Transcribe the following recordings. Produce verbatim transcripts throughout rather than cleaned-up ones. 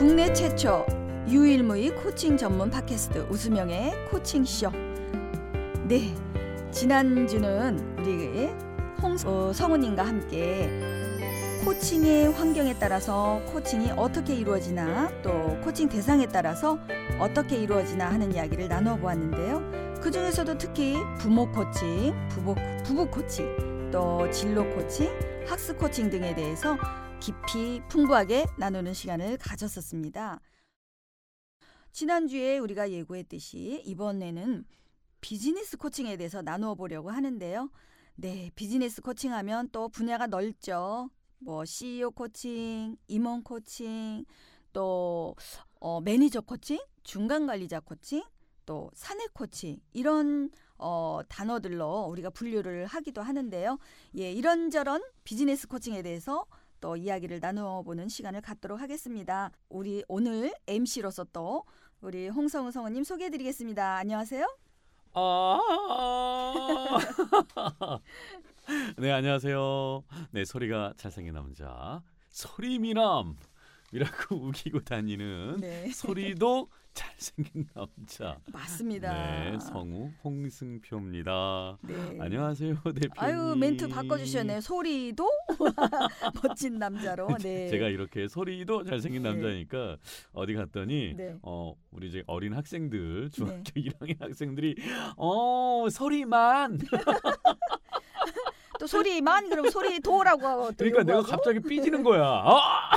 국내 최초 유일무이 코칭 전문 팟캐스트 웃음영의 코칭쇼. 네, 지난주는 우리 홍 어, 성우님과 함께 코칭의 환경에 따라서 코칭이 어떻게 이루어지나, 또 코칭 대상에 따라서 어떻게 이루어지나 하는 이야기를 나눠 보았는데요. 그 중에서도 특히 부모 코칭, 부부, 부부 코칭, 또 진로 코칭, 학습 코칭 등에 대해서 깊이 풍부하게 나누는 시간을 가졌었습니다. 지난주에 우리가 예고했듯이 이번에는 비즈니스 코칭에 대해서 나누어 보려고 하는데요. 네, 비즈니스 코칭하면 또 분야가 넓죠. 뭐 씨이오 코칭, 임원 코칭, 또 어, 매니저 코칭, 중간 관리자 코칭, 또 사내 코칭, 이런 어, 단어들로 우리가 분류를 하기도 하는데요. 예, 이런저런 비즈니스 코칭에 대해서 또 이야기를 나눠보는 시간을 갖도록 하겠습니다. 우리 오늘 엠씨로서 또 우리 홍성우 성우님 소개해드리겠습니다. 안녕하세요. 아, 네, 안녕하세요. 네, 소리가 잘생긴 남자 소리미남이라고 우기고 다니는 네. 소리도 잘생긴 남자. 맞습니다. 네, 성우 홍승표입니다. 네. 안녕하세요, 대표님. 아유, 멘트 바꿔주셨네요. 소리도 멋진 남자로. 네. 제가 이렇게 소리도 잘생긴 네. 남자니까 어디 갔더니 네. 어 우리 이제 어린 학생들, 중학교 네. 일 학년 학생들이 어 소리만. 또 소리만 그럼 소리도라고 하고 또 그러니까 내가 요구하고? 갑자기 삐지는 거야. 아,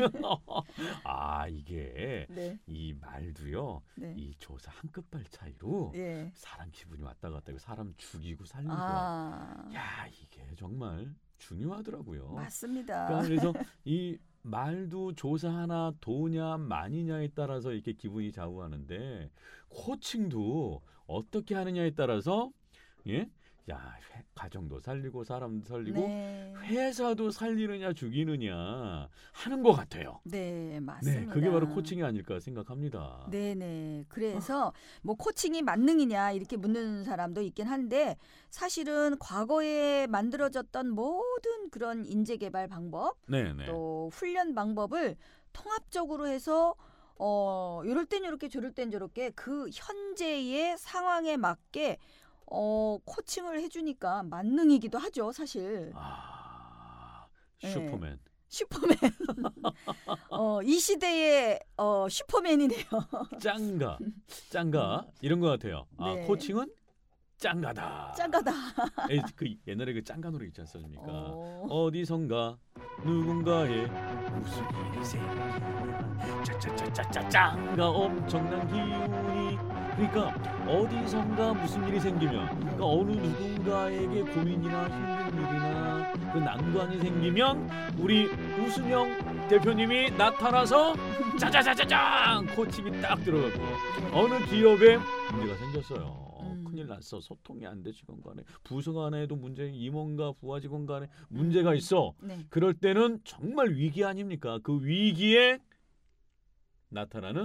아 이게 네. 이 말도요. 네. 이 조사 한 끝발 차이로 예. 사람 기분이 왔다 갔다 하고 사람 죽이고 살리고. 아. 야, 이게 정말 중요하더라고요. 맞습니다. 그러니까 그래서 이 말도 조사 하나 도냐 많이냐에 따라서 이렇게 기분이 좌우하는데, 코칭도 어떻게 하느냐에 따라서 예? 야, 회, 가정도 살리고 사람도 살리고 네. 회사도 살리느냐 죽이느냐 하는 것 같아요. 네, 맞습니다. 네, 그게 바로 코칭이 아닐까 생각합니다. 네네. 그래서 뭐 코칭이 만능이냐 이렇게 묻는 사람도 있긴 한데, 사실은 과거에 만들어졌던 모든 그런 인재개발 방법, 네, 네. 또 훈련 방법을 통합적으로 해서 어 요럴 땐 요렇게 저럴 땐 저렇게 그 현재의 상황에 맞게 어 코칭을 해주니까 만능이기도 하죠, 사실. 아, 네. 슈퍼맨. 슈퍼맨. 어, 이 시대의 어, 슈퍼맨이네요. 짱가, 짱가 이런 것 같아요. 아, 네. 코칭은 짱가다. 짱가다. 에이, 그 옛날에 그 짱가 노래 있지 않습니까? 어. 어디선가 누군가의 무슨 일이 생기면 짜짜짜짜짜 짱가 엄청난 기운이. 그러니까 어디선가 무슨 일이 생기면, 그러니까 어느 누군가에게 고민이나 힘든 일이나 그 난관이 생기면 우리 우순영 대표님이 나타나서 짜자자자장 코칭이 딱 들어가고, 어느 기업에 문제가 생겼어요. 음. 큰일 났어. 소통이 안 돼. 직원 간에 부서 간에도 문제, 임원과 부하 직원 간에 문제가 있어. 네. 그럴 때는 정말 위기 아닙니까? 그 위기에 나타나는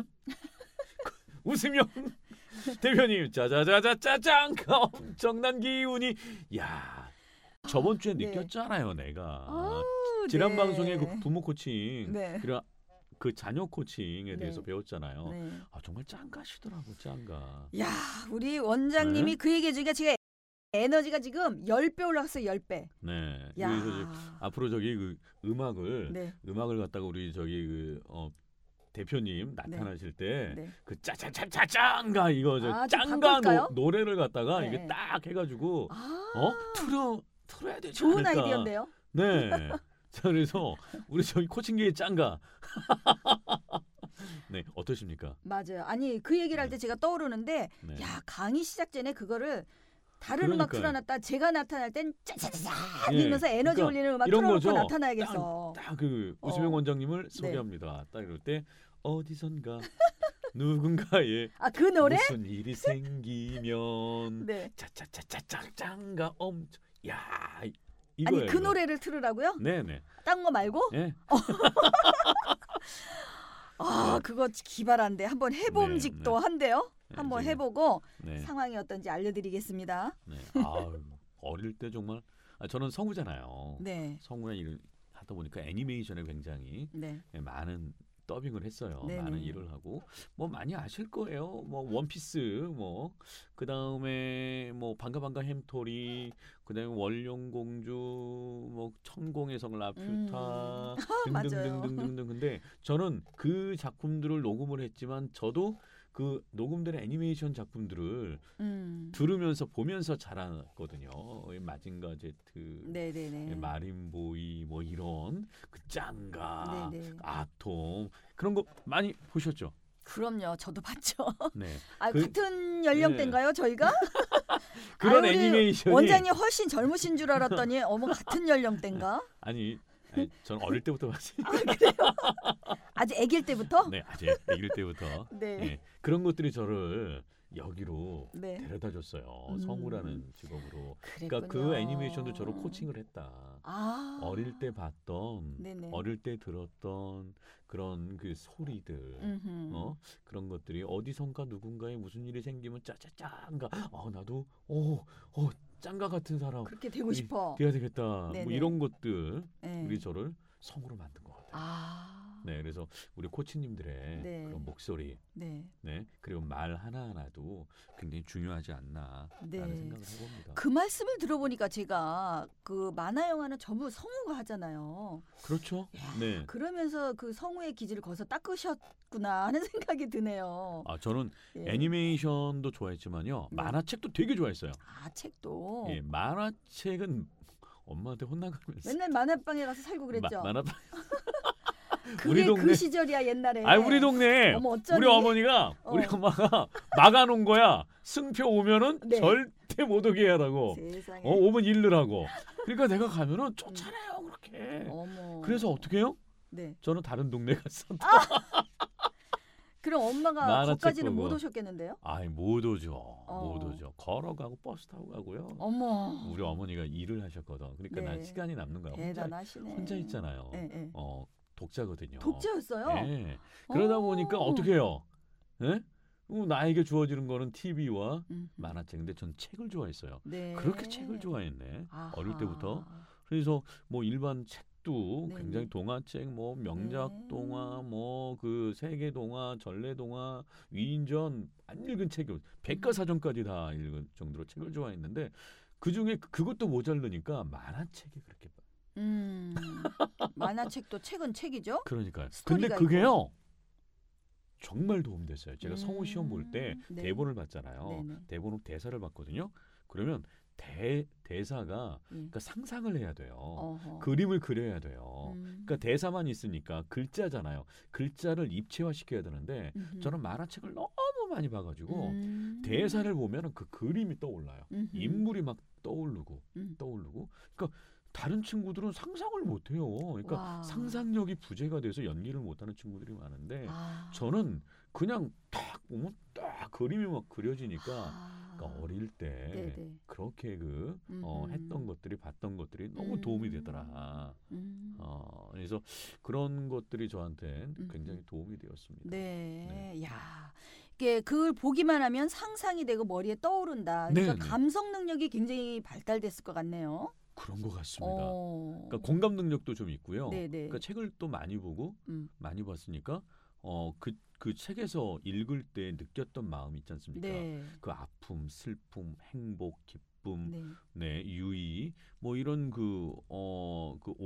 웃으면 대표님 짜자자자짜짱 엄청난 기운이. 야, 저번 주에 네. 느꼈잖아요, 내가. 아우, 지난 네. 방송에 그 부모 코칭, 네. 그리고 그 자녀 코칭에 대해서 네. 배웠잖아요. 네. 아, 정말 짱가시더라고, 짱가. 야, 우리 원장님이 네. 그 얘기 해주니까 제가 에너지가 지금 십 배 올라갔어요. 십 배. 네. 야. 그래서 이제 앞으로 저기 그 음악을 네. 음악을 갖다가 우리 저기 그 어, 대표님 나타나실 때 네. 그 짜짜짜짜 짱가 이거 저 아, 좀 짱가 바꿀까요? 노, 노래를 갖다가 네. 이게 딱 해가지고 아, 어 틀어 틀어야 되지 좋은 않을까. 아이디어인데요. 네. 자, 그래서 우리 저기 코칭계의 짱가. 네, 어떠십니까? 맞아요. 아니, 그 얘기를 할 때 제가 떠오르는데, 네. 야, 강의 시작 전에 그거를 다른 음악 그러니까요. 틀어놨다 제가 나타날 땐 짜자자자 예, 이러면서 에너지 그러니까 올리는 음악 이런 틀어놓고 거죠. 나타나야겠어. 딱 그 우수명 어. 원장님을 소개합니다. 딱 이럴 때 어디선가 누군가의 아, 그 노래? 무슨 일이 생기면 네. 짜짜짜짜짱가 엄청. 야, 이- 이거예요. 아니, 그 이거. 노래를 틀으라고요? 네네. 딴 거 말고? 예. 아, 네. 그거 기발한데 한번 해봄직도 네, 네. 한데요. 네, 한번 저기, 해보고 네. 상황이 어떤지 알려드리겠습니다. 네. 아유, 어릴 때 정말 아, 저는 성우잖아요. 네, 성우의 일을 하다 보니까 애니메이션에 굉장히 네, 많은 더빙을 했어요. 네네. 많은 일을 하고 뭐 많이 아실 거예요. 뭐 원피스 뭐 그다음에 뭐 반가반가 햄토리 그다음에 원룡공주 뭐 천공의 성 라퓨타 음. 맞아요. 등등등등등등. 근데 저는 그 작품들을 녹음을 했지만 저도 그 녹음된 애니메이션 작품들을 음. 들으면서 보면서 자랐거든요. 마징가 제트, 네네네. 마린보이 뭐 이런 그 짱가, 네네. 아톰 그런 거 많이 보셨죠? 그럼요. 저도 봤죠. 네. 아, 그- 같은 연령대인가요, 저희가? 그런 아유, 우리 애니메이션이 원장님 훨씬 젊으신 줄 알았더니 어머 같은 연령대인가? 아니, 아니 저는 어릴 때부터 봤어요. 아, 그래요? 아주 아기일 때부터? 네, 아직 아길 때부터 네. 예, 그런 것들이 저를 여기로 네. 데려다 줬어요. 음. 성우라는 직업으로. 그랬군요. 그러니까 그 애니메이션도 저를 코칭을 했다. 아. 어릴 때 봤던, 네네. 어릴 때 들었던 그런 그 소리들, 음흠. 어 그런 것들이 어디선가 누군가에 무슨 일이 생기면 짜짜짠가, 어 나도 어, 어 짱가 같은 사람 그렇게 되고 싶어. 돼야 되겠다. 뭐 네네. 이런 것들 네. 우리 저를 성우로 만든 것 같아요. 아. 네, 그래서 우리 코치님들의 네. 그런 목소리, 네. 네, 그리고 말 하나 하나도 굉장히 중요하지 않나라는 네. 생각을 해봅니다. 그 말씀을 들어보니까 제가 그 만화 영화는 전부 성우가 하잖아요. 그렇죠? 네. 그러면서 그 성우의 기질을 거기서 닦으셨구나 하는 생각이 드네요. 아 저는 예. 애니메이션도 좋아했지만요, 네. 만화책도 되게 좋아했어요. 아, 책도 예, 만화책은 엄마한테 혼나가면서 맨날 만화방에 가서 살고 그랬죠. 마, 만화 그게 우리 동네- 그 시절이야 옛날에. 아 우리 동네 어머, 어쩌니? 우리 어머니가 우리 어. 엄마가 막아놓은 거야. 승표 오면은 네. 절대 못 오게 하라고. 세상에. 어 오면 일르라고. 그러니까 내가 가면은 쫓아내요 그렇게. 어머. 그래서 어떻게 해요? 네. 저는 다른 동네 갔어. 그럼 엄마가 만화책 거기까지는 못 보고. 오셨겠는데요? 아이 못 오죠. 어. 못 오죠. 걸어가고 버스 타고 가고요. 어머. 우리 어머니가 일을 하셨거든. 그러니까 네. 난 시간이 남는 거야. 혼자, 대단하시네. 혼자 있잖아요. 네, 네. 어 독자거든요. 독자였어요? 예. 그러다 오. 보니까 어떻게 해요? 예? 어, 나에게 주어지는 거는 티비와 음. 만화책. 근데 전 책을 좋아했어요. 네. 그렇게 책을 좋아했네. 아하. 어릴 때부터. 그래서 뭐 일반 책도 네네. 굉장히 동화책, 뭐 명작 네. 동화, 뭐 그 세계 동화, 전래 동화, 위인전 안 읽은 책이 백과사전까지 다 읽은 정도로 책을 좋아했는데 그 중에 그것도 모자르니까 만화책이 그렇게 음. 만화책도 책은 책이죠? 그러니까요. 근데 스토리가 그게요. 정말 도움됐어요. 제가 성우 음. 시험 볼 때 네. 대본을 봤잖아요. 네네. 대본으로 대사를 봤거든요. 그러면 대 대사가 예. 그러니까 상상을 해야 돼요. 어허. 그림을 그려야 돼요. 음. 그러니까 대사만 있으니까 글자잖아요. 글자를 입체화 시켜야 되는데 음흠. 저는 만화책을 너무 많이 봐가지고 음. 대사를 보면은 그 그림이 떠올라요. 음흠. 인물이 막 떠오르고 음. 떠오르고. 그러니까 다른 친구들은 상상을 못해요. 그러니까 와. 상상력이 부재가 돼서 연기를 못하는 친구들이 많은데 아. 저는 그냥 딱 보면 딱 그림이 막 그려지니까 아. 그러니까 어릴 때 네네. 그렇게 그 어, 음흠. 했던 것들이 봤던 것들이 너무 음. 도움이 되더라. 음. 어, 그래서 그런 것들이 저한테 음흠. 굉장히 도움이 되었습니다. 네. 야. 이게 그걸 보기만 하면 상상이 되고 머리에 떠오른다. 그러니까 네, 네. 감성 능력이 굉장히 발달됐을 것 같네요. 그런 것 같습니다. 어. 그러니까 공감 능력도 좀 있고요. 네네. 그러니까 책을 또 많이 보고 음. 많이 봤으니까 어, 그, 그 책에서 읽을 때 느꼈던 마음 있지 않습니까? 네. 그 아픔, 슬픔, 행복, 기쁨, 네. 네, 유의 뭐 이런 그 어, 그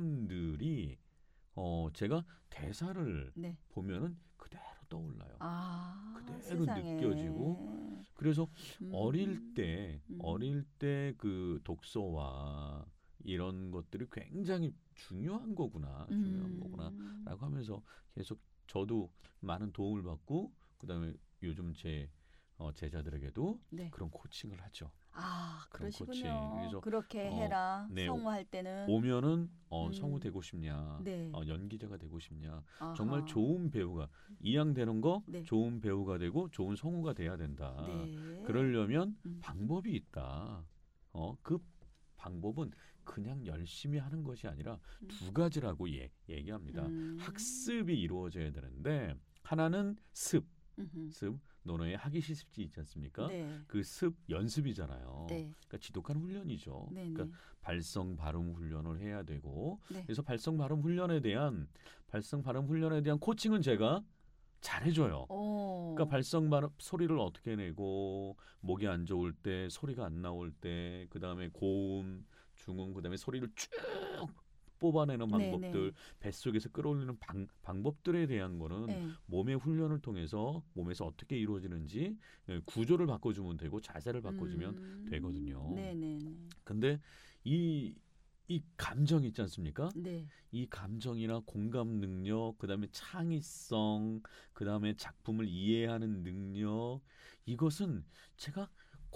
오감들이 어, 제가 대사를 네. 보면은 그대로 떠올라요. 아. 그대로 세상에. 느껴지고. 그래서 음. 어릴 때 음. 어릴 때 그 독서와 이런 것들이 굉장히 중요한 거구나. 중요한 음. 거구나라고 하면서 계속 저도 많은 도움을 받고 그다음에 요즘 제 어, 제자들에게도 네. 그런 코칭을 하죠. 아, 그런 그러시군요. 코칭. 그래서 그렇게 어, 해라. 네, 성우할 때는. 오면은 어, 음. 성우 되고 싶냐, 네. 어, 연기자가 되고 싶냐, 아하. 정말 좋은 배우가 이왕되는 거 네. 좋은 배우가 되고 좋은 성우가 돼야 된다. 네. 그러려면 음. 방법이 있다. 어, 그 방법은 그냥 열심히 하는 것이 아니라 음. 두 가지라고 예, 얘기합니다. 음. 학습이 이루어져야 되는데 하나는 습, 음흠. 습, 논어의 하기 시습지 있지 않습니까? 네. 그 습 연습이잖아요. 네. 그러니까 지독한 훈련이죠. 네, 네. 그러니까 발성 발음 훈련을 해야 되고 네. 그래서 발성 발음 훈련에 대한 발성 발음 훈련에 대한 코칭은 제가 잘해줘요. 오. 그러니까 발성 발음 소리를 어떻게 내고 목이 안 좋을 때 소리가 안 나올 때 그다음에 고음, 중음 그다음에 소리를 쭉 뽑아내는 네, 방법들 네. 뱃속에서 끌어올리는 방, 방법들에 대한 거는 네. 몸의 훈련을 통해서 몸에서 어떻게 이루어지는지 예, 구조를 바꿔주면 되고 자세를 바꿔주면 음. 되거든요. 네, 네, 네. 근데 이, 이 감정 있지 않습니까? 네. 이 감정이나 공감 능력, 그다음에 창의성, 그다음에 작품을 이해하는 능력 이것은 제가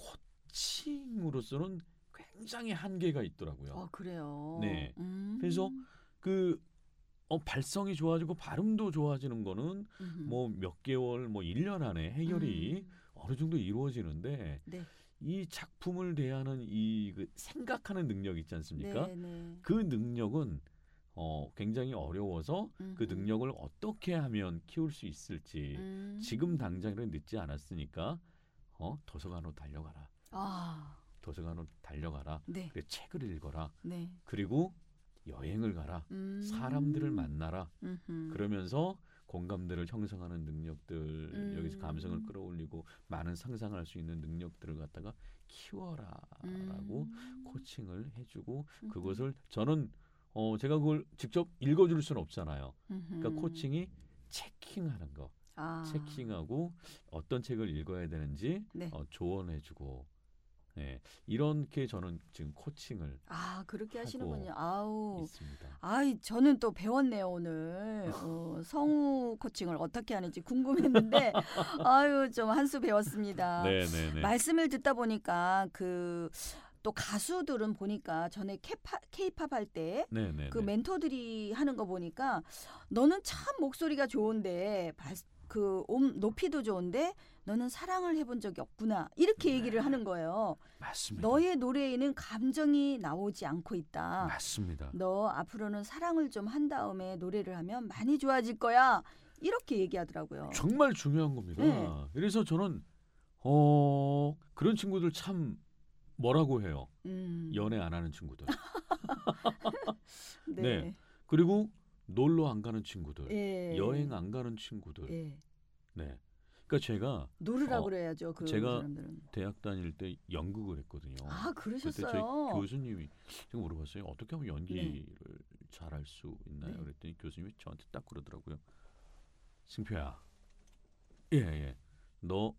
코칭으로서는 굉장히 한계가 있더라고요. 아, 그래요. 네. 음. 그래서 그 어, 발성이 좋아지고 발음도 좋아지는 거는 음흠. 뭐 몇 개월, 뭐 일 년 안에 해결이 음. 어느 정도 이루어지는데 네. 이 작품을 대하는 이 그 생각하는 능력 있지 않습니까? 네, 네. 그 능력은 어, 굉장히 어려워서 그 음흠. 능력을 어떻게 하면 키울 수 있을지 음. 지금 당장은 늦지 않았으니까 어, 도서관으로 달려가라. 아. 도서관으로 달려가라. 네. 그래 책을 읽어라. 네. 그리고 여행을 가라. 음. 사람들을 만나라. 음흠. 그러면서 공감대를 형성하는 능력들, 음. 여기서 감성을 끌어올리고 많은 상상할 수 있는 능력들을 갖다가 키워라라고 음. 코칭을 해주고 음흠. 그것을 저는 어 제가 그걸 직접 읽어줄 수는 없잖아요. 음흠. 그러니까 코칭이 체킹하는 거, 아. 체킹하고 어떤 책을 읽어야 되는지 네. 어, 조언해주고 네, 이렇게 저는 지금 코칭을 아, 그렇게 하고 하시는군요. 아우. 있습니다. 아이, 저는 또 배웠네요, 오늘. 어, 성우 코칭을 어떻게 하는지 궁금했는데, 아유, 좀 한 수 배웠습니다. 네네네. 말씀을 듣다 보니까 그, 또 가수들은 보니까 전에 케이팝, 케이팝 할 때 그 네네네. 멘토들이 하는 거 보니까 너는 참 목소리가 좋은데, 발, 그, 음, 높이도 좋은데, 너는 사랑을 해본 적이 없구나. 이렇게 얘기를 하는 거예요. 맞습니다. 너의 노래에는 감정이 나오지 않고 있다. 맞습니다. 너 앞으로는 사랑을 좀 한 다음에 노래를 하면 많이 좋아질 거야. 이렇게 얘기하더라고요. 정말 중요한 겁니다. 네. 그래서 저는 어 그런 친구들 참 뭐라고 해요. 음. 연애 안 하는 친구들. 네. 네. 그리고 놀러 안 가는 친구들. 예. 여행 안 가는 친구들. 예. 네. 그러니까 제가 노르라 어, 그래야죠. 그 제가 사람들은. 대학 다닐 때 연극을 했거든요. 아, 그때 저희 그러셨어요. 교수님이 제가 물어봤어요. 어떻게 하면 연기를 잘할 수 있나요? 네. 그랬더니 교수님이 저한테 딱 그러더라고요. 승표야. 예, 예. 너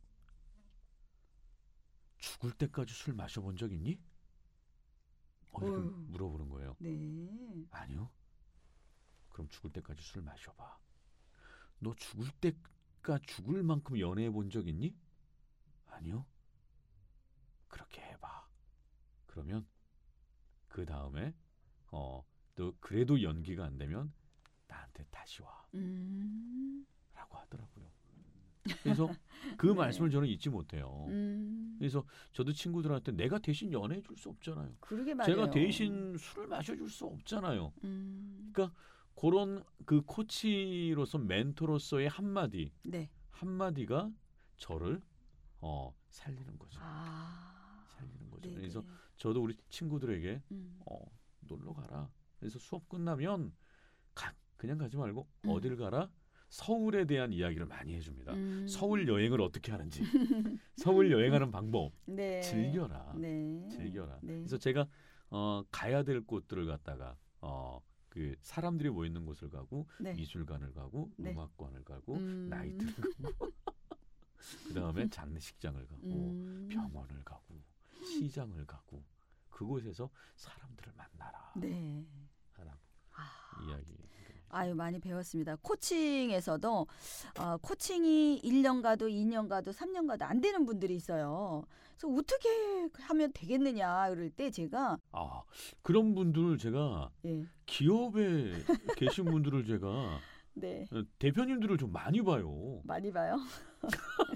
죽을 때까지 술 마셔본 적 있니? 어, 이렇게 어휴. 물어보는 거예요. 네. 아니요. 그럼 죽을 때까지 술 마셔봐. 너 죽을 때가 죽을 만큼 연애해 본 적 있니? 아니요. 그렇게 해봐. 그러면 그 다음에 어, 또 그래도 연기가 안 되면 나한테 다시 와. 음. 라고 하더라고요. 그래서 그 네. 말씀을 저는 잊지 못해요. 음. 그래서 저도 친구들한테 내가 대신 연애해 줄 수 없잖아요. 그러게 말이에요. 제가 대신 술을 마셔줄 수 없잖아요. 음. 그러니까 그런 그 코치로서 멘토로서의 한마디 네. 한마디가 저를 어, 살리는 거죠. 아. 살리는 거죠. 네, 그래서 네. 저도 우리 친구들에게 음. 어, 놀러 가라. 그래서 수업 끝나면 가, 그냥 가지 말고 음. 어딜 가라? 서울에 대한 이야기를 많이 해줍니다. 음. 서울 여행을 어떻게 하는지, 서울 여행하는 방법 네. 즐겨라, 네. 즐겨라. 네. 그래서 제가 어, 가야 될 곳들을 갔다가 어, 그 사람들이 모이는 곳을 가고 네. 미술관을 가고 네. 음악관을 가고 음. 나이트를 가고 그 다음에 장례식장을 가고 음. 병원을 가고 시장을 가고 그곳에서 사람들을 만나라 네. 하라고 아. 이야기. 아유, 많이 배웠습니다. 코칭에서도 어, 코칭이 일 년 가도 이 년 가도 삼 년 가도 안 되는 분들이 있어요. 그래서 어떻게 하면 되겠느냐 그럴 때 제가 아 그런 분들을 제가 예. 기업에 계신 분들을 제가 네. 대표님들을 좀 많이 봐요. 많이 봐요.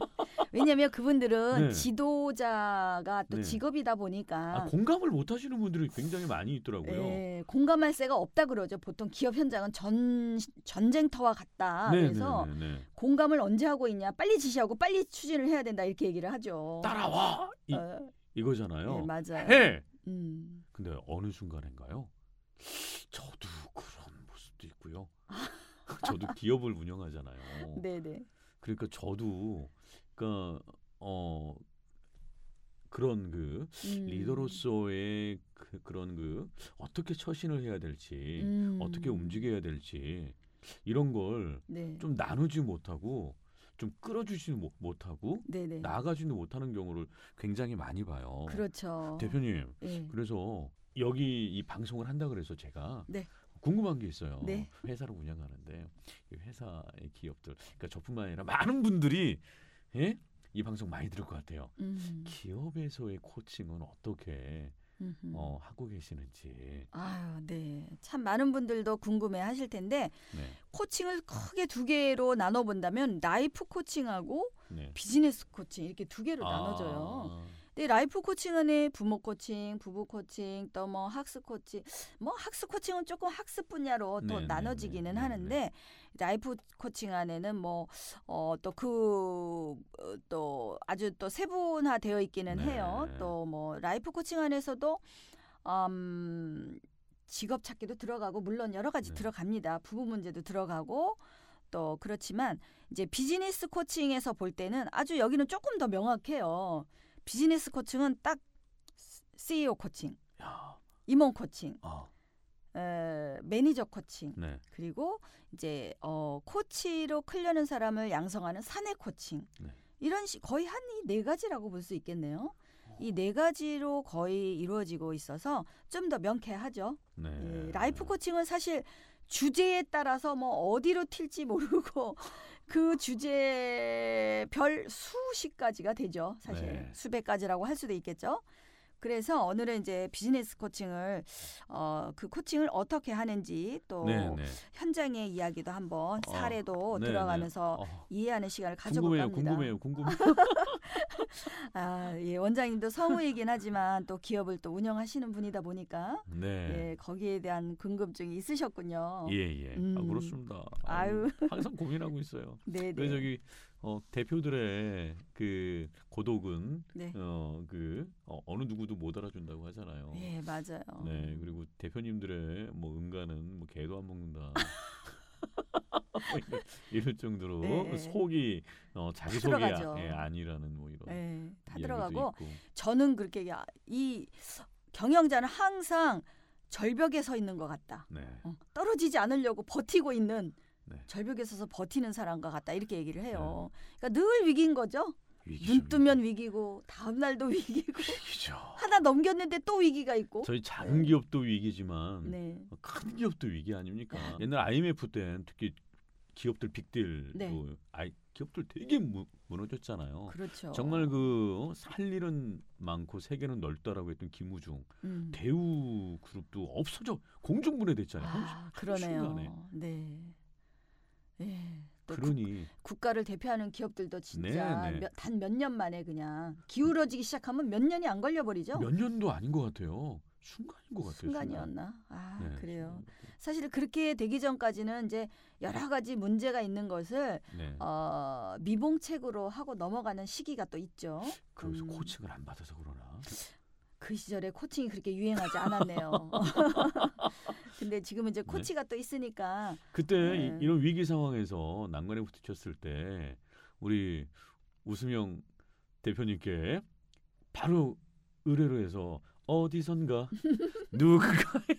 왜냐하면 그분들은 네. 지도자가 또 네. 직업이다 보니까 아, 공감을 못 하시는 분들이 굉장히 많이 있더라고요. 예, 공감할 새가 없다 그러죠. 보통 기업 현장은 전 전쟁터와 같다. 네, 그래서 네, 네, 네. 공감을 언제 하고 있냐? 빨리 지시하고 빨리 추진을 해야 된다 이렇게 얘기를 하죠. 따라와 이, 어, 이거잖아요. 예, 맞아요. 해. 음. 근데 어느 순간인가요? 저도 그런 모습도 있고요. 저도 기업을 운영하잖아요. 네네. 그러니까 저도 그러니까 어 그런 그 음. 리더로서의 그, 그런 그 어떻게 처신을 해야 될지 음. 어떻게 움직여야 될지 이런 걸 네. 좀 나누지 못하고 좀 끌어주지 못- 못하고 네네. 나아가지도 못하는 경우를 굉장히 많이 봐요. 그렇죠. 대표님, 예. 그래서 여기 이 방송을 한다 그래서 제가 네. 궁금한 게 있어요. 네. 회사를 운영하는데 이 회사의 기업들, 그러니까 저뿐만 아니라 많은 분들이 예? 이 방송 많이 들을 것 같아요. 음. 기업에서의 코칭은 어떻게 음흠. 어, 하고 계시는지. 아유, 네. 참 많은 분들도 궁금해 하실 텐데 네, 코칭을 크게 두 개로 나눠 본다면 라이프 코칭하고 네. 비즈니스 코칭 이렇게 두 개로 아, 나눠져요. 근데 라이프 코칭 안에 부모 코칭, 부부 코칭, 또 뭐 학습 코칭, 뭐 학습 코칭은 조금 학습 분야로 또 네, 네, 나눠지기는 네, 네, 하는데 라이프 코칭 안에는 뭐 어 또 그 또 아주 또 세분화되어 있기는 네. 해요. 또 뭐 라이프 코칭 안에서도 음 직업 찾기도 들어가고 물론 여러 가지 네. 들어갑니다. 부부 문제도 들어가고 또 그렇지만 이제 비즈니스 코칭에서 볼 때는 아주 여기는 조금 더 명확해요. 비즈니스 코칭은 딱 씨이오 코칭, 야, 임원 코칭, 아, 에, 매니저 코칭, 네, 그리고 이제 어, 코치로 크려는 사람을 양성하는 사내 코칭. 네. 이런 식 거의 한 이 네 가지라고 볼 수 있겠네요. 이 네 가지로 거의 이루어지고 있어서 좀 더 명쾌하죠. 네. 예, 라이프 코칭은 사실 주제에 따라서 뭐 어디로 튈지 모르고 그 주제 별 수십 가지가 되죠. 사실 네. 수백 가지라고 할 수도 있겠죠. 그래서 오늘은 이제 비즈니스 코칭을 어, 그 코칭을 어떻게 하는지 또 네, 네. 현장의 이야기도 한번 어, 사례도 네, 들어가면서 네. 어, 이해하는 시간을 가져볼까 궁금해요, 합니다. 궁금해요, 궁금해요. 아, 예, 원장님도 성우이긴 하지만 또 기업을 또 운영하시는 분이다 보니까 네. 예, 거기에 대한 궁금증이 있으셨군요. 예, 예. 아, 음. 그렇습니다. 아유. 아유, 항상 고민하고 있어요. 네, 그래서 네. 저기 어, 대표들의 그 고독은 네. 어, 그 어, 어느 누구도 못 알아준다고 하잖아요. 예, 맞아요. 네, 그리고 대표님들의 뭐 응가는 뭐 개도 안 먹는다. 뭐 이럴- 이럴 정도로 네. 속이 어, 자기 다 속이 아, 들어가죠. 예, 아니라는 뭐 이런 예, 다 이야기도 들어가고 있고. 저는 그렇게 야, 이 경영자는 항상 절벽에 서 있는 것 같다. 네. 어, 떨어지지 않으려고 버티고 있는 네. 절벽에 서서 버티는 사람과 같다 이렇게 얘기를 해요. 그러니까 늘 위기인 거죠. 위기죠, 눈 뜨면 위기고 다음 날도 위기고 위기죠. 하나 넘겼는데 또 위기가 있고. 저희 작은 기업도 위기지만 네. 큰 기업도 위기 아닙니까? 옛날 아이엠에프 때 특히 기업들 빅딜 네. 뭐 아이 기업들 되게 무, 무너졌잖아요. 그렇죠. 정말 그 살 일은 많고 세계는 넓다라고 했던 김우중 음. 대우 그룹도 없어져 공중분해됐잖아요. 아, 한순간에. 그러네요. 네. 예. 또 국, 그러니 국가를 대표하는 기업들도 진짜 네, 네. 단 몇 년 만에 그냥 기울어지기 시작하면 몇 년이 안 걸려 버리죠. 몇 년도 아닌 것 같아요. 순간인 것 같아요. 순간이었나? 아, 순간. 네, 그래요. 순간. 사실 그렇게 되기 전까지는 이제 여러 가지 문제가 있는 것을 네. 어, 미봉책으로 하고 넘어가는 시기가 또 있죠. 그래서 음. 코칭을 안 받아서 그러나. 그 시절에 코칭이 그렇게 유행하지 않았네요. 근데 지금은 이제 코치가 또 있으니까 그때 네. 이, 이런 위기 상황에서 난관에 부딪혔을 때 우리 우수명 대표님께 바로 의뢰를 해서 어디선가 누가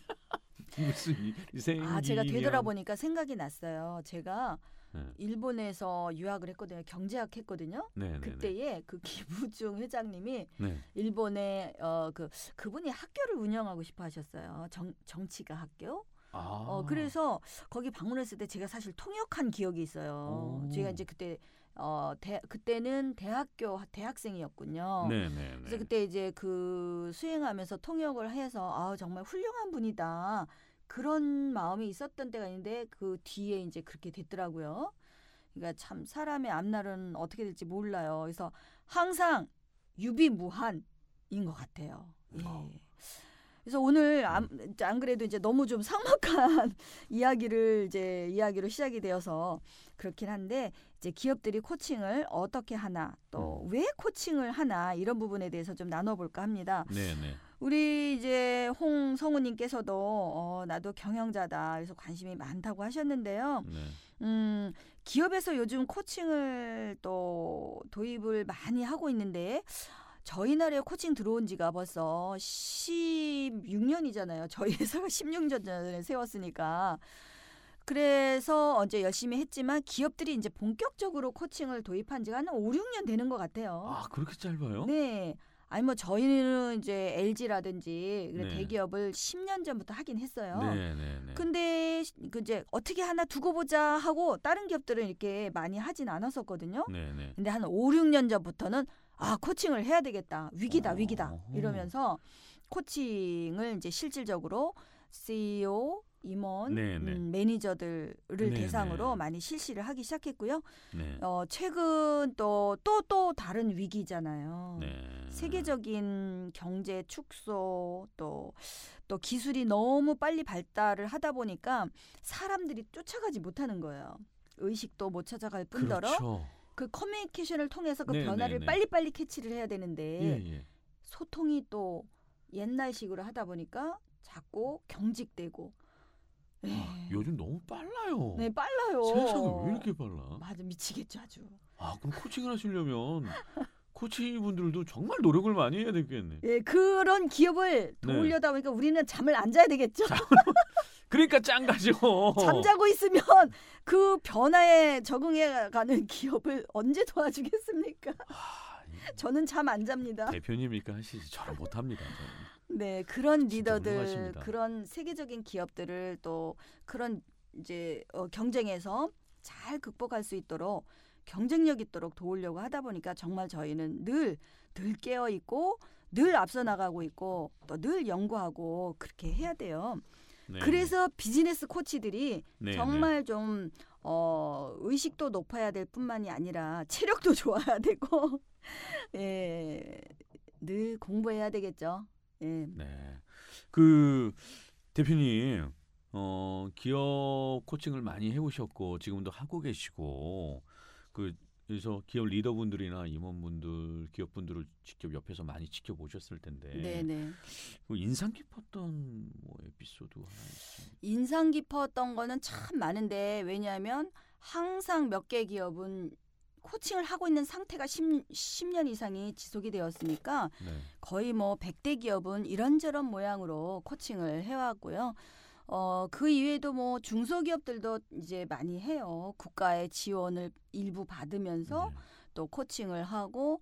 무슨 일이 생기면 아 제가 되돌아보니까 생각이 났어요. 제가 네. 일본에서 유학을 했거든요. 경제학 했거든요. 네, 네, 네. 그때에 그 김우중 회장님이 네. 일본에 어, 그 그분이 학교를 운영하고 싶어 하셨어요. 정, 정치가 학교. 아. 어 그래서 거기 방문했을 때 제가 사실 통역한 기억이 있어요. 오. 제가 이제 그때 어 대, 그때는 대학교 대학생이었군요. 네, 네, 네. 그래서 그때 이제 그 수행하면서 통역을 해서 아 정말 훌륭한 분이다 그런 마음이 있었던 때가 있는데 그 뒤에 이제 그렇게 됐더라고요. 그러니까 참 사람의 앞날은 어떻게 될지 몰라요. 그래서 항상 유비무한인 것 같아요. 예. 어. 그래서 오늘 안, 안 그래도 이제 너무 좀 삭막한 이야기를 이제 이야기로 시작이 되어서 그렇긴 한데 이제 기업들이 코칭을 어떻게 하나 또 왜 코칭을 하나 이런 부분에 대해서 좀 나눠볼까 합니다. 네네. 우리 이제 홍성우님께서도 어, 나도 경영자다 그래서 관심이 많다고 하셨는데요. 네. 음, 기업에서 요즘 코칭을 또 도입을 많이 하고 있는데 저희 나라에 코칭 들어온 지가 벌써 십육 년이잖아요. 저희 회사가 십육 년 전에 세웠으니까. 그래서 언제 열심히 했지만 기업들이 이제 본격적으로 코칭을 도입한 지가 한 오, 육 년 되는 것 같아요. 아 그렇게 짧아요? 네. 아니 뭐 저희는 이제 엘지라든지 네. 대기업을 십 년 전부터 하긴 했어요. 네네네. 근데 그 이제 어떻게 하나 두고 보자 하고 다른 기업들은 이렇게 많이 하진 않았었거든요. 네네. 근데 한 오, 육 년 전부터는 아 코칭을 해야 되겠다. 위기다 어. 위기다. 이러면서 코칭을 이제 실질적으로 씨이오, 임원, 네네. 음, 매니저들을 네네. 대상으로 많이 실시를 하기 시작했고요. 네. 어, 최근 또 또 또 다른 위기잖아요. 네. 세계적인 경제 축소 또, 또 기술이 너무 빨리 발달을 하다 보니까 사람들이 쫓아가지 못하는 거예요. 의식도 못 찾아갈 뿐더러 그렇죠. 그 커뮤니케이션을 통해서 그 네, 변화를 네, 네. 빨리빨리 캐치를 해야 되는데 예, 예. 소통이 또 옛날식으로 하다 보니까 자꾸 경직되고 예. 아, 요즘 너무 빨라요. 네 빨라요. 세상에 왜 이렇게 빨라? 맞아 미치겠죠 아주. 아 그럼 코칭을 하시려면 코치 분들도 정말 노력을 많이 해야 되겠네. 예, 그런 기업을 네. 도우려다 보니까 우리는 잠을 안 자야 되겠죠. 그러니까 짱가죠. 잠자고 있으면 그 변화에 적응해가는 기업을 언제 도와주겠습니까? 아, 저는 잠 안 잡니다. 대표님이니까 하시지 저는 못합니다. 저는. 네, 그런 진짜 리더들, 훌륭하십니다. 그런 세계적인 기업들을 또 그런 이제 어, 경쟁에서 잘 극복할 수 있도록 경쟁력 있도록 도우려고 하다 보니까 정말 저희는 늘, 늘 깨어 있고 늘 앞서 나가고 있고 또 늘 연구하고 그렇게 해야 돼요. 네, 그래서 비즈니스 코치들이 네, 정말 좀 어, 의식도 높아야 될 뿐만이 아니라 체력도 좋아야 되고 예, 늘 공부해야 되겠죠. 예. 네. 그 대표님 어, 기업 코칭을 많이 해오셨고 지금도 하고 계시고 그 그래서 기업 리더분들이나 임원분들, 기업분들을 직접 옆에서 많이 지켜보셨을 텐데 네네. 그 인상 깊었던 뭐 에피소드 하나 있습니다. 인상 깊었던 거는 참 많은데 왜냐하면 항상 몇 개 기업은 코칭을 하고 있는 상태가 십 년 이상이 지속이 되었으니까 네. 거의 뭐 백 대 기업은 이런저런 모양으로 코칭을 해왔고요. 어, 그 이외에도 뭐 중소기업들도 이제 많이 해요. 국가의 지원을 일부 받으면서 네. 또 코칭을 하고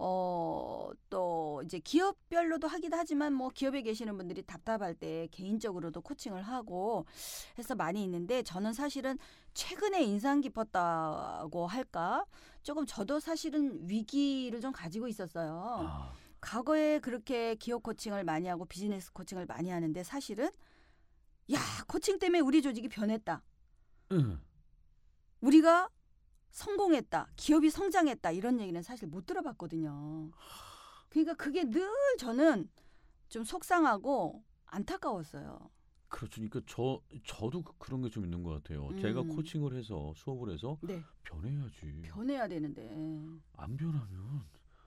어, 또 이제 기업별로도 하기도 하지만 뭐 기업에 계시는 분들이 답답할 때 개인적으로도 코칭을 하고 해서 많이 있는데 저는 사실은 최근에 인상 깊었다고 할까? 조금 저도 사실은 위기를 좀 가지고 있었어요. 아, 과거에 그렇게 기업 코칭을 많이 하고 비즈니스 코칭을 많이 하는데 사실은 야, 코칭 때문에 우리 조직이 변했다. 응. 우리가 성공했다. 기업이 성장했다. 이런 얘기는 사실 못 들어봤거든요. 그러니까 그게 늘 저는 좀 속상하고 안타까웠어요. 그렇죠. 그러니까 저 저도 그- 그런 게 좀 있는 것 같아요. 음. 제가 코칭을 해서 수업을 해서 네. 변해야지. 변해야 되는데 안 변하면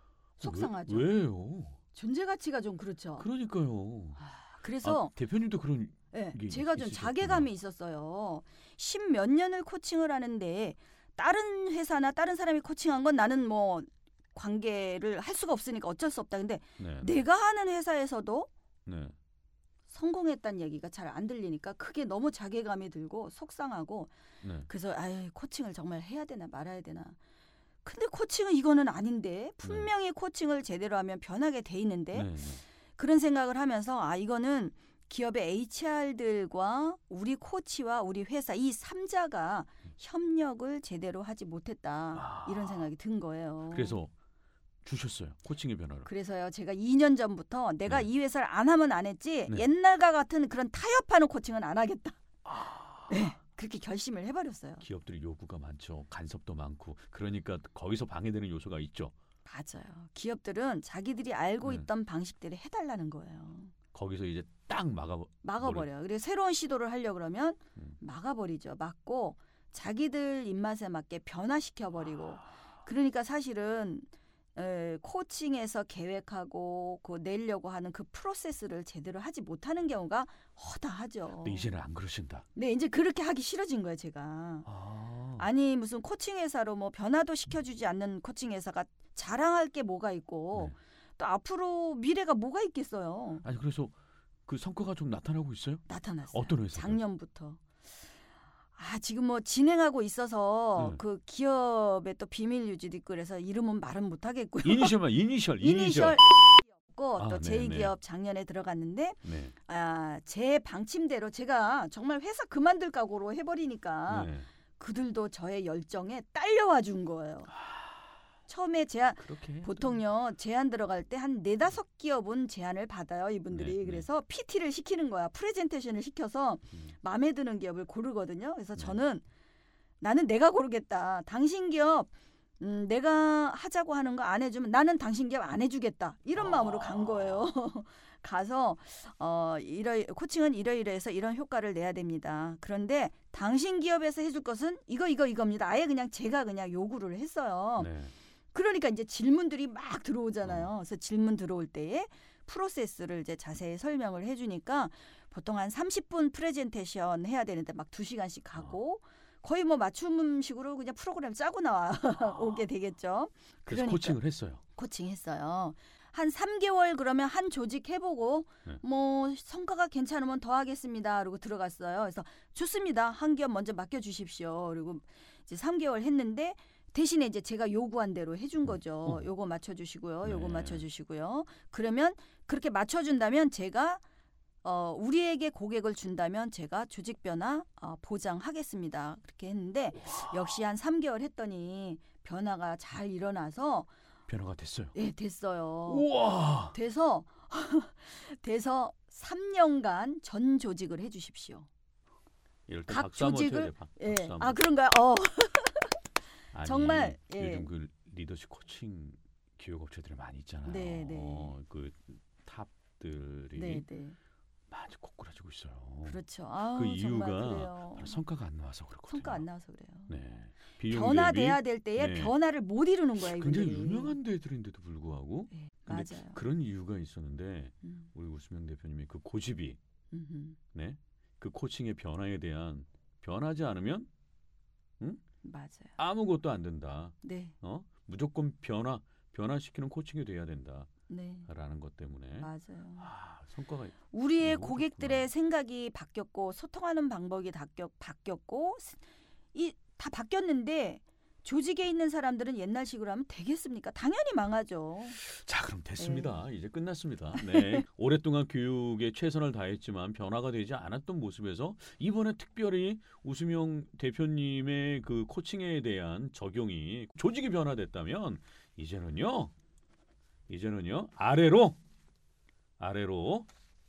속상하죠. 왜, 왜요? 존재 가치가 좀 그렇죠. 그러니까요. 그래서 아, 대표님도 그런 네, 이게 제가 좀 있으셨구나. 자괴감이 있었어요. 십몇 년을 코칭을 하는데 다른 회사나 다른 사람이 코칭한 건 나는 뭐 관계를 할 수가 없으니까 어쩔 수 없다. 근데 네. 내가 하는 회사에서도 네. 성공했다는 얘기가 잘 안 들리니까 그게 너무 자괴감이 들고 속상하고 네. 그래서 아유 코칭을 정말 해야 되나 말아야 되나. 근데 코칭은 이거는 아닌데 분명히 코칭을 제대로 하면 변하게 돼 있는데 네. 네. 그런 생각을 하면서 아 이거는 기업의 에이치알들과 우리 코치와 우리 회사 이 삼자가 협력을 제대로 하지 못했다. 아. 이런 생각이 든 거예요. 그래서 주셨어요. 코칭의 변화를. 그래서요. 제가 이 년 전부터 내가 네. 이 회사를 안 하면 안 했지 네. 옛날과 같은 그런 타협하는 코칭은 안 하겠다. 아. 네. 그렇게 결심을 해버렸어요. 기업들이 요구가 많죠. 간섭도 많고. 그러니까 거기서 방해되는 요소가 있죠. 맞아요. 기업들은 자기들이 알고 네. 있던 방식대로 해달라는 거예요. 거기서 이제 딱 막아 막아버려요. 그래서 새로운 시도를 하려고 그러면 음. 막아버리죠. 막고 자기들 입맛에 맞게 변화시켜버리고. 그러니까 사실은 에, 코칭에서 계획하고 그 내려고 하는 그 프로세스를 제대로 하지 못하는 경우가 허다하죠. 근데 이제는 안 그러신다. 네, 이제 그렇게 하기 싫어진 거예요, 제가. 아. 아니 무슨 코칭 회사로 뭐 변화도 시켜주지 않는 코칭 회사가 자랑할 게 뭐가 있고 네. 또 앞으로 미래가 뭐가 있겠어요. 아니 그래서 그 성과가 좀 나타나고 있어요? 나타났어요. 어떤 회사? 작년부터. 아 지금 뭐 진행하고 있어서 네. 그 기업의 또 비밀 유지도 있고 그래서 이름은 말은 못 하겠고요. 이니셜만 이니셜 이니셜 이니셜. 고 아, 또 네, 제이 네. 기업 작년에 들어갔는데 네. 아, 제 방침대로 제가 정말 회사 그만둘 각오로 해버리니까 네. 그들도 저의 열정에 딸려와 준 거예요. 처음에 제안 그렇게 해야죠. 보통요 제안 들어갈 때 한 네다섯 기업은 제안을 받아요 이분들이. 네, 네. 그래서 피티를 시키는 거야. 프레젠테이션을 시켜서 음. 마음에 드는 기업을 고르거든요. 그래서 네. 저는 나는 내가 고르겠다. 당신 기업 음, 내가 하자고 하는 거 안 해주면 나는 당신 기업 안 해주겠다. 이런 아. 마음으로 간 거예요. 가서 어, 이러 코칭은 이러이러해서 이런 효과를 내야 됩니다. 그런데 당신 기업에서 해줄 것은 이거 이거 이겁니다. 아예 그냥 제가 그냥 요구를 했어요. 네. 그러니까 이제 질문들이 막 들어오잖아요. 그래서 질문 들어올 때에 프로세스를 이제 자세히 설명을 해주니까 보통 한 삼십 분 프레젠테이션 해야 되는데 막 두 시간씩 가고 거의 뭐 맞춤식으로 그냥 프로그램 짜고 나와 오게 되겠죠. 그래서 그러니까. 코칭을 했어요. 코칭했어요. 한 삼 개월 그러면 한 조직 해보고 네. 뭐 성과가 괜찮으면 더 하겠습니다. 그리고 들어갔어요. 그래서 좋습니다. 한 기업 먼저 맡겨주십시오. 그리고 이제 삼 개월 했는데 대신에 이제 제가 요구한 대로 해준 거죠. 음. 요거 맞춰주시고요. 요거 네. 맞춰주시고요. 그러면 그렇게 맞춰준다면 제가 어, 우리에게 고객을 준다면 제가 조직 변화 어, 보장하겠습니다. 그렇게 했는데 역시 한 삼 개월 했더니 변화가 잘 일어나서 변화가 됐어요. 예, 됐어요. 우와. 돼서 돼서 삼 년간 전 조직을 해주십시오. 이럴 때 각 박수 한번 조직을- 쳐야 돼. 박- 예, 박수 한번. 아 그런가요? 어, 아니, 정말, 예. 요즘 그 리더십 코칭 기획업체들이 많이 있잖아요. 네, 네. 어, 그 탑들이 네, 네, 많이 꼬꾸라지고 있어요. 그렇죠. 아, 그 정말 이유가 그래요. 바로 성과가 안 나와서 그렇거든요. 성과 안 나와서 그래요. 네. 비용 변화돼야 대비 될 때에 네. 변화를 못 이루는 거야 굉장히 이분들이. 유명한 데들인데도 불구하고 네, 근데 맞아요. 그런 이유가 있었는데 음, 우리 우수명 대표님이 그 고집이 음흠, 네. 그 코칭의 변화에 대한 변하지 않으면 맞아요. 아무것도 안 된다. 네, 어? 무조건 변화 변화시키는 코칭이 돼야 된다라는 네, 것 때문에 맞아요. 아, 성과가 우리의 너무 고객들의 좋구나. 생각이 바뀌었고 소통하는 방법이 바뀌었, 바뀌었고 이 다 바뀌었는데 조직에 있는 사람들은 옛날식으로 하면 되겠습니까? 당연히 망하죠. 자, 그럼 됐습니다. 이제 끝났습니다. 네. 오랫동안 교육에 최선을 다했지만 변화가 되지 않았던 모습에서 이번에 특별히 우수명 대표님의 그 코칭에 대한 적용이 조직이 변화됐다면 이제는요. 이제는요. 아래로 아래로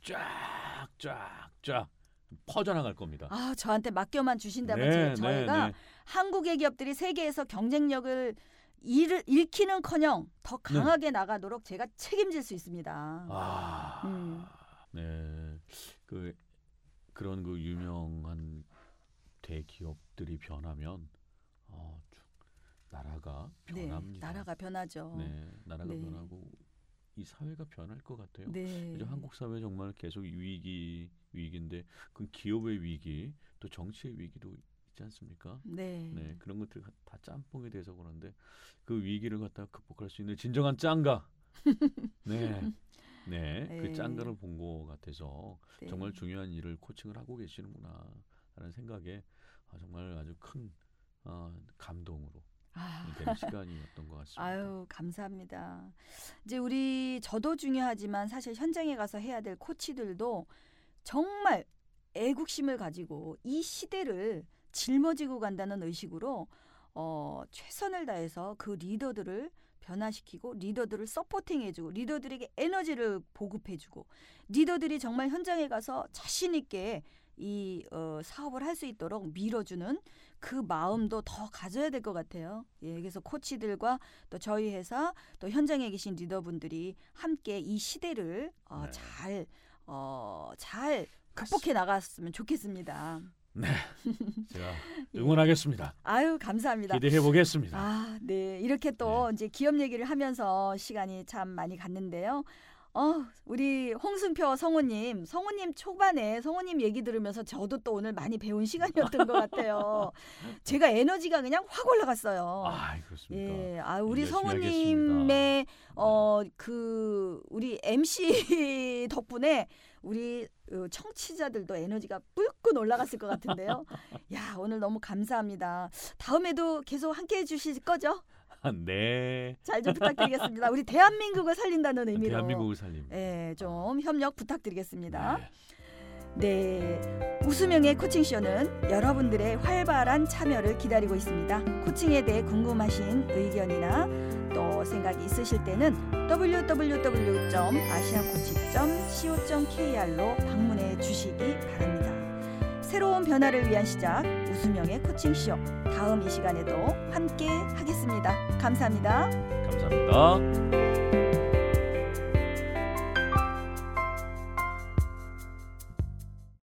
쫙쫙쫙 퍼져나갈 겁니다. 아, 저한테 맡겨만 주신다면 네, 제- 저희가 네, 네. 한국의 기업들이 세계에서 경쟁력을 잃, 잃기는커녕 더 강하게 나가도록 제가 책임질 수 있습니다. 아, 음. 네, 그 그런 그 유명한 대기업들이 변하면 어, 쭉 나라가 네, 변합니다. 나라가 변하죠. 네, 나라가 네. 변하고 이 사회가 변할 것 같아요. 네. 이제 한국 사회 정말 계속 위기 위기인데 그 기업의 위기 또 정치의 위기도 있지 않습니까? 네. 네, 그런 것들 다 짬뽕이 돼서 그런데 그 위기를 갖다 극복할 수 있는 진정한 짱가. 네. 네, 그 네. 짱가를 본 것 같아서 네. 정말 중요한 일을 코칭을 하고 계시는구나라는 생각에 아, 정말 아주 큰 어, 감동으로 아. 되는 시간이었던 것 같습니다. 아유, 감사합니다. 이제 우리 저도 중요하지만 사실 현장에 가서 해야 될 코치들도 정말 애국심을 가지고 이 시대를 짊어지고 간다는 의식으로 어, 최선을 다해서 그 리더들을 변화시키고 리더들을 서포팅해주고 리더들에게 에너지를 보급해주고 리더들이 정말 현장에 가서 자신 있게 이 어, 사업을 할 수 있도록 밀어주는 그 마음도 더 가져야 될 것 같아요. 예, 그래서 코치들과 또 저희 회사 또 현장에 계신 리더분들이 함께 이 시대를 어, 네. 잘, 어, 잘 극복해 나갔으면 좋겠습니다. 네, 제가 응원하겠습니다. 아유, 감사합니다. 기대해 보겠습니다. 아, 네. 이렇게 또 이제 기업 얘기를 하면서 시간이 참 많이 갔는데요. 어, 우리 홍순표 성우님, 성우님 초반에 성우님 얘기 들으면서 저도 또 오늘 많이 배운 시간이었던 것 같아요. 제가 에너지가 그냥 확 올라갔어요. 아, 그렇습니까? 예, 아 우리 열심히 성우님의 어 그 우리 엠씨 덕분에 우리 어, 청취자들도 에너지가 뿔끈 올라갔을 것 같은데요. 야, 오늘 너무 감사합니다. 다음에도 계속 함께 해주실 거죠? 네. 잘 좀 부탁드리겠습니다. 우리 대한민국을 살린다는 의미로. 대한민국을 살림. 예, 좀 협력 부탁드리겠습니다. 네. 네, 우수명의 코칭쇼는 여러분들의 활발한 참여를 기다리고 있습니다. 코칭에 대해 궁금하신 의견이나 또 생각이 있으실 때는 더블유 더블유 더블유 점 아시아코치 점 씨오 점 케이알로 방문해 주시기 바랍니다. 새로운 변화를 위한 시작, 우수명의 코칭쇼. 다음 이 시간에도 함께 하겠습니다. 감사합니다. 감사합니다.